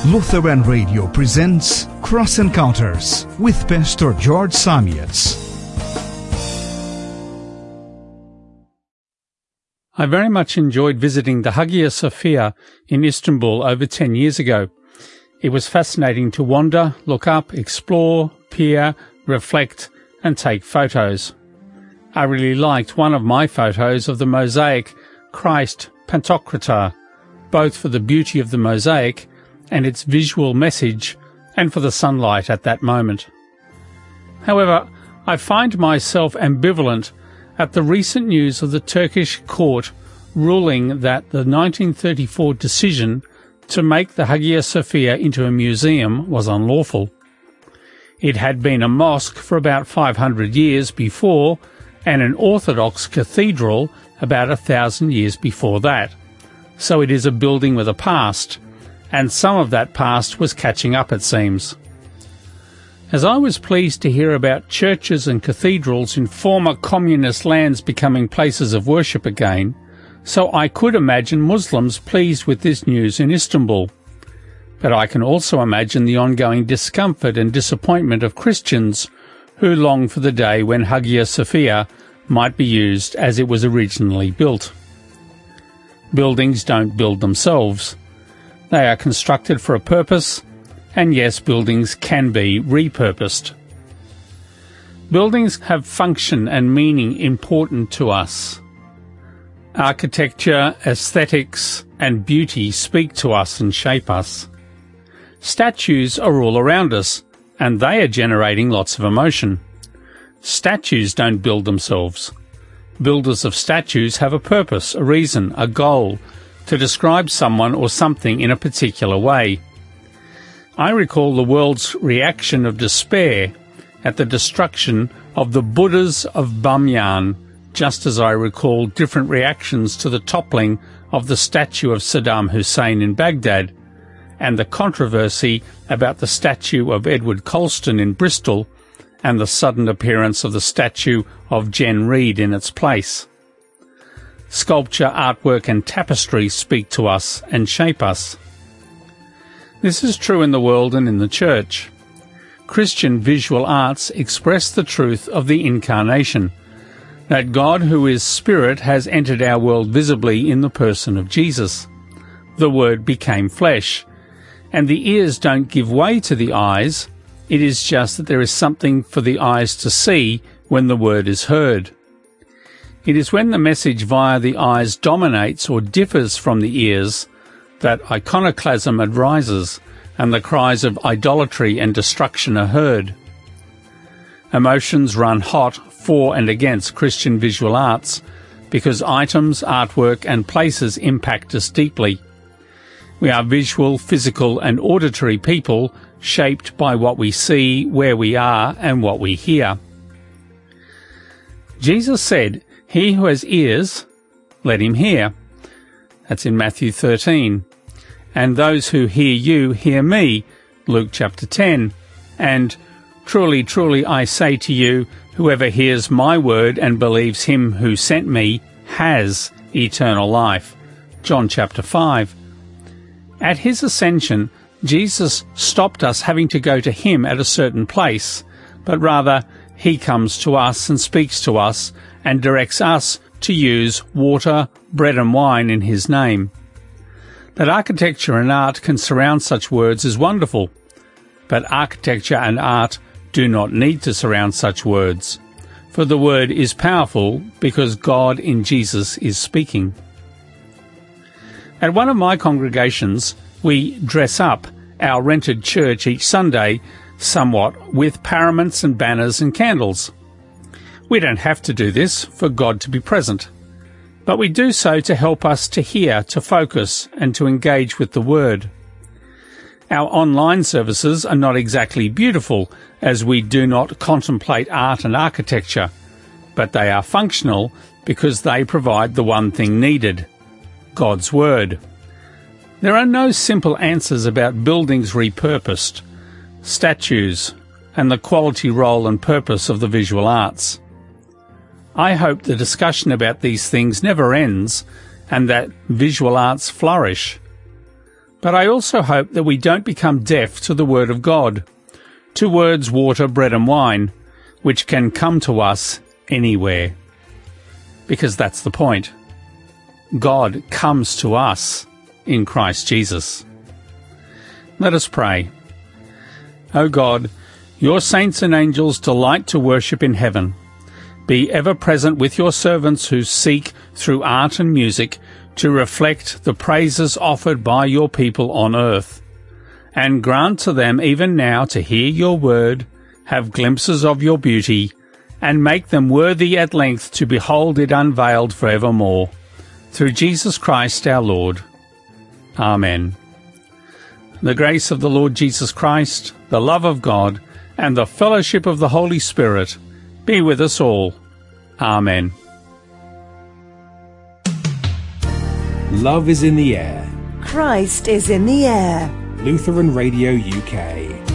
Lutheran Radio presents Cross Encounters with Pastor George Samietz. I very much enjoyed visiting the Hagia Sophia in Istanbul over 10 years ago. It was fascinating to wander, look up, explore, peer, reflect, and take photos. I really liked one of my photos of the mosaic Christ Pantocrator, both for the beauty of the mosaic and its visual message, and for the sunlight at that moment. However, I find myself ambivalent at the recent news of the Turkish court ruling that the 1934 decision to make the Hagia Sophia into a museum was unlawful. It had been a mosque for about 500 years before, and an Orthodox cathedral about 1,000 years before that. So it is a building with a past, and some of that past was catching up, it seems. As I was pleased to hear about churches and cathedrals in former communist lands becoming places of worship again, so I could imagine Muslims pleased with this news in Istanbul. But I can also imagine the ongoing discomfort and disappointment of Christians who long for the day when Hagia Sophia might be used as it was originally built. Buildings don't build themselves. They are constructed for a purpose, and yes, buildings can be repurposed. Buildings have function and meaning important to us. Architecture, aesthetics, and beauty speak to us and shape us. Statues are all around us, and they are generating lots of emotion. Statues don't build themselves. Builders of statues have a purpose, a reason, a goal, to describe someone or something in a particular way. I recall the world's reaction of despair at the destruction of the Buddhas of Bamyan, just as I recall different reactions to the toppling of the statue of Saddam Hussein in Baghdad, and the controversy about the statue of Edward Colston in Bristol, and the sudden appearance of the statue of Jen Reid in its place. Sculpture, artwork, and tapestry speak to us and shape us. This is true in the world and in the church. Christian visual arts express the truth of the Incarnation, that God, who is Spirit, has entered our world visibly in the person of Jesus. The Word became flesh, and the ears don't give way to the eyes. It is just that there is something for the eyes to see when the Word is heard. It is when the message via the eyes dominates or differs from the ears that iconoclasm arises and the cries of idolatry and destruction are heard. Emotions run hot for and against Christian visual arts because items, artwork, and places impact us deeply. We are visual, physical, and auditory people shaped by what we see, where we are, and what we hear. Jesus said, "He who has ears, let him hear." That's in Matthew 13. "And those who hear you hear me," Luke chapter 10. And "Truly, truly, I say to you, whoever hears my word and believes him who sent me has eternal life," John chapter 5. At his ascension, Jesus stopped us having to go to him at a certain place, but rather he comes to us and speaks to us and directs us to use water, bread and wine in his name. That architecture and art can surround such words is wonderful, but architecture and art do not need to surround such words, for the word is powerful because God in Jesus is speaking. At one of my congregations, we dress up our rented church each Sunday somewhat with paraments and banners and candles. We don't have to do this for God to be present, but we do so to help us to hear, to focus, and to engage with the Word. Our online services are not exactly beautiful, as we do not contemplate art and architecture, but they are functional because they provide the one thing needed, God's Word. There are no simple answers about buildings repurposed, statues, and the quality, role and purpose of the visual arts. I hope the discussion about these things never ends and that visual arts flourish. But I also hope that we don't become deaf to the Word of God, to words water, bread and wine, which can come to us anywhere. Because that's the point. God comes to us in Christ Jesus. Let us pray. O God, your saints and angels delight to worship in heaven. Be ever present with your servants who seek, through art and music, to reflect the praises offered by your people on earth. And grant to them even now to hear your word, have glimpses of your beauty, and make them worthy at length to behold it unveiled for evermore. Through Jesus Christ our Lord. Amen. The grace of the Lord Jesus Christ, the love of God, and the fellowship of the Holy Spirit be with us all. Amen. Love is in the air. Christ is in the air. Lutheran Radio UK.